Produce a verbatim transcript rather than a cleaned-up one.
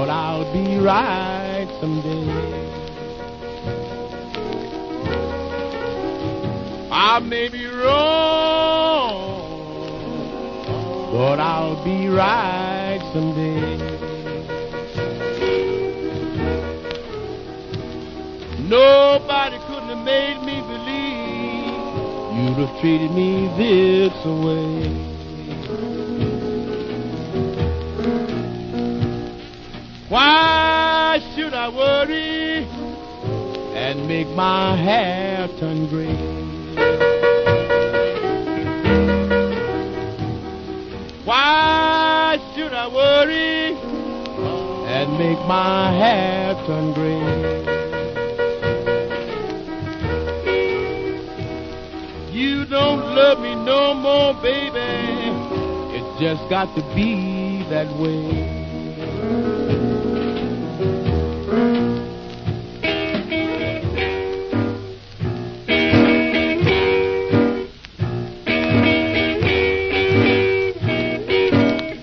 Thought I'll be right someday. I may be wrong, but I'll be right someday. Nobody couldn't have made me believe you'd have treated me this way. Why should I worry and make my hair turn gray? Why should I worry and make my hair turn gray? You don't love me no more, baby. It's just got to be that way.